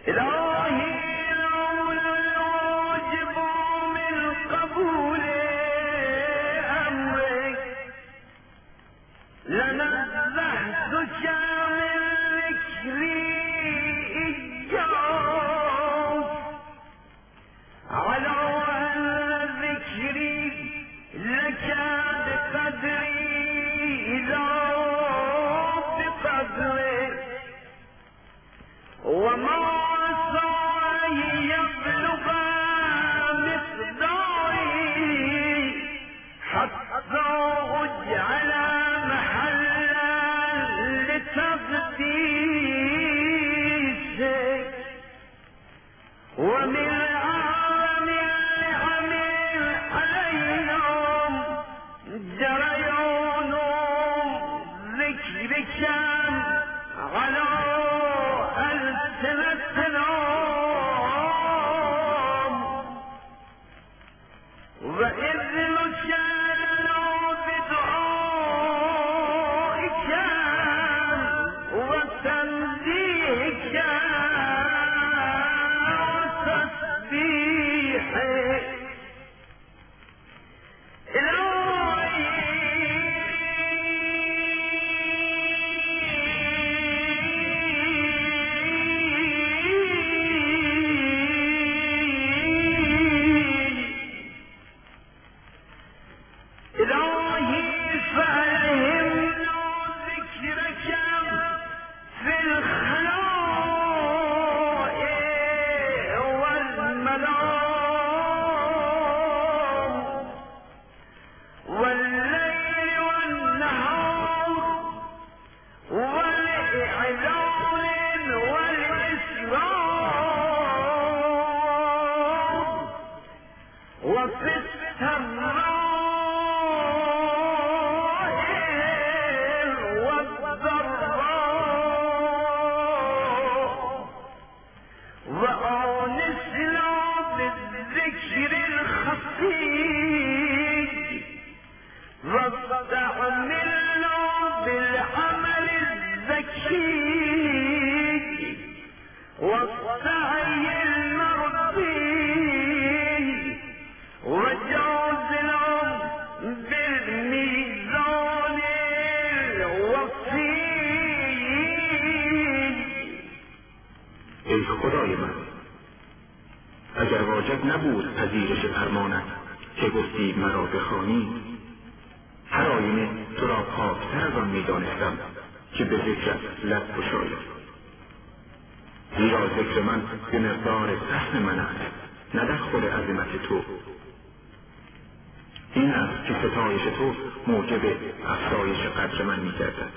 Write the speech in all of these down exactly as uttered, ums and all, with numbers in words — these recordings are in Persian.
إلهي لولا الواجب من قبول أمرك لنزهتك من ذكري إياك على أن ذكري لك بقدري إذا بقدرك وما يبلغ مقداري حتى أجعل محلا لتقديسك ومن أعظم النعم علينا جريان ذكرك على ألسنتنا وإذنك لنا بدعائك وتنزيهك وتسبيحك ای خدای من، اگر واجب نبود پذیرش فرمانت که گفتی مرا بخوانی، هر آینه تو را پاکتر از آن می‌دانستم که به ذکرت لب گشایم. زیرا ذکر من به مقدار فهم من است، نه در خود عظمت تو. این است که ستایش تو موجب افزایش قدر من می‌گردد.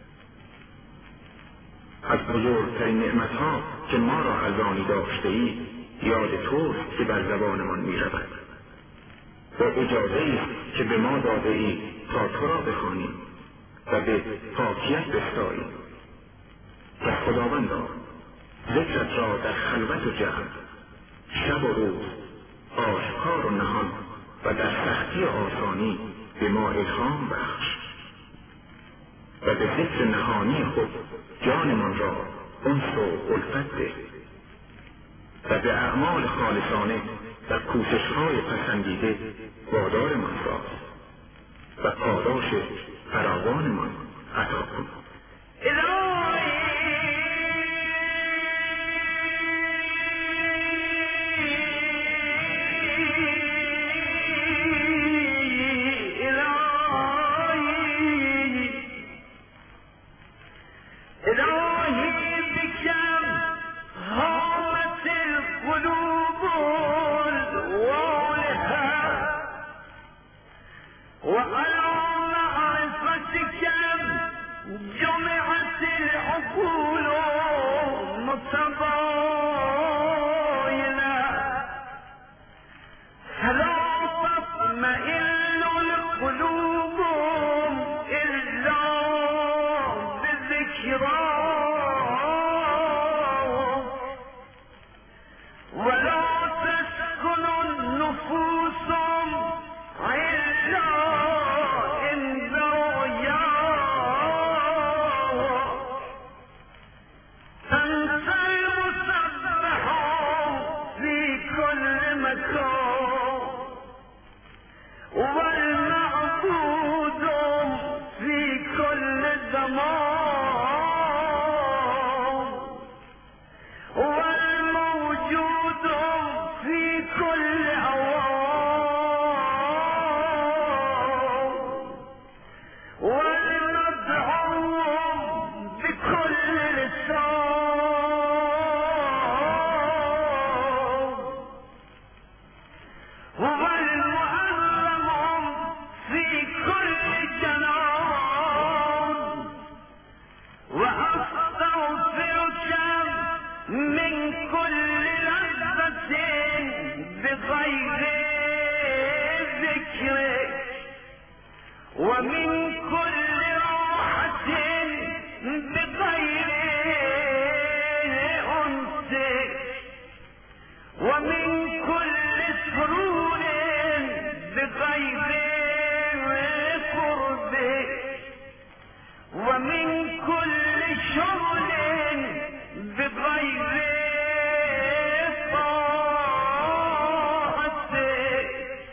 از بزرگترین نعمتها که ما را ارزانی داشته ای یاد توست که بر زبانمان می رود. با اجازه ای که به ما داده ای تا تو را بخوانیم و به پاکیت بستاییم. و خداوندا، ذکرت را در خلوت و جمع، شب و روز، آشکار و نهان و در سختی و آسانی به ما الهام بخش و به ذکر نهانی خود جانمان را انس و الفت ده و به اعمال خالصانه و کوشش‌های پسندیده وادارمان ساز و پاداش فراوانمان عطا کن. وعلى معرفتك جمعت العالم بغير ذكرك ومن كل راحة بغير أنسك ومن كل سرور بغير قربك ومن كل شغل بغير طاعتك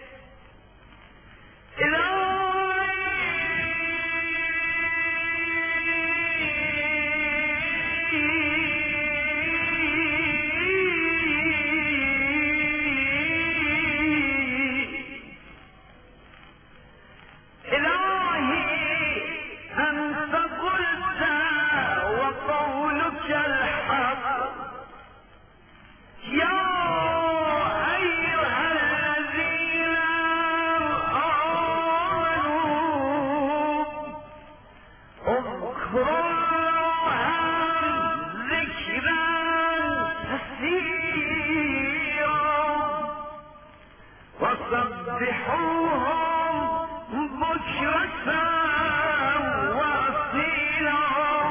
وسبحوهم بكرة وأصيلا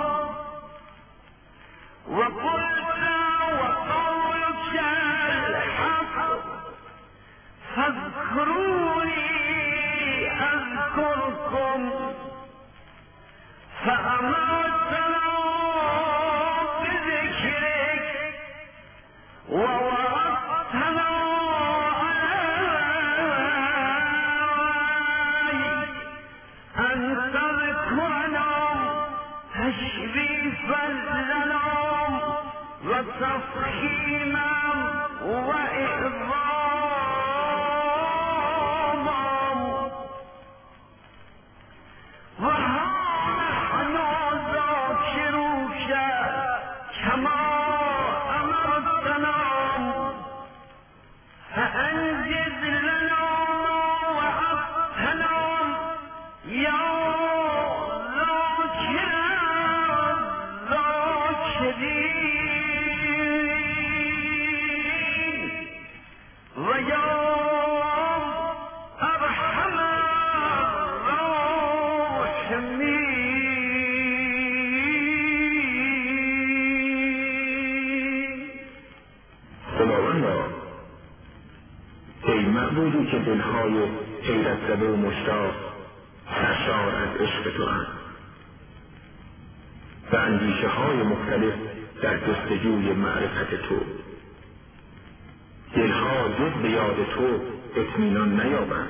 وقلت وقولك الحق فاذكروني أذكركم فأمرتنا بذكرك وورثتنا أن تذكرنا تشريفا لنا وتفخيما وإعظاما وها نحن ذاكروك كما أمرتنا فأنجز لنا وعدتنا يا ذاكر الذاكرين ويا أرحم الراحمين. خداوندا ای معبودی که دلهای حیرت زده و مشتاق سرشار از عشق تو اند و اندیشه های مختلف در جستجوی معرفت تو، دلها جز به یاد تو اطمینان نیابند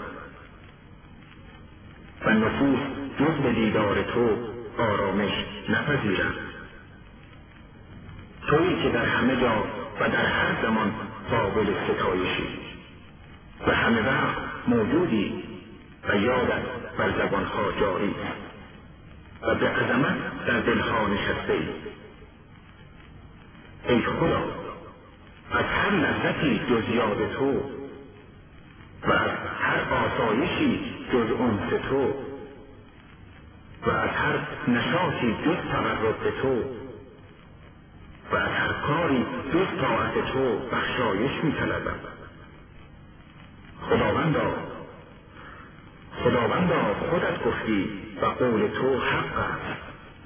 و نفوس جز به دیدار تو آرامش نپذیرند. تویی که در همه جا و در هر زمان قابل ستایشی و همه وقت موجودی و یادت بر زبانها جاری و به عظمت در دلها نشسته ای. ای خدا، از هر لذتی جز یاد تو و از هر آسایشی جز انس تو و از هر نشاطی جز تقرب به تو و از هر کاری جز طاعت تو بخشایش می‌طلبم. خداوندا خداوندا خودت گفتی و قول تو حق است.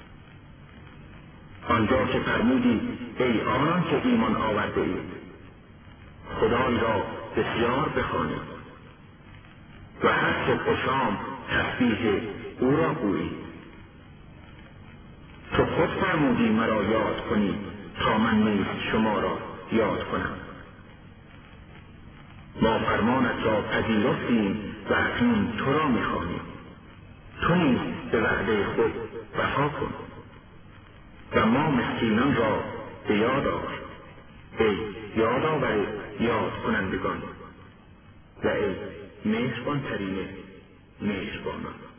آنجا که فرمودی ای آنان که ایمان آورده اید خدای را بسیار بخوانید و هر صبح و شام تسبیح او را گویید. تو خود فرمودی مرا یاد کنی تا من نیز شما را یاد کنم. ما فرمانت را پذیرفتیم و اکنون تو را می‌خوانیم. تو نیز به وعده خود وفا کن و ما مسکینان را به یاد آور. ای یادآور یاد کنندگان و ای مهربان ترین مهربانان.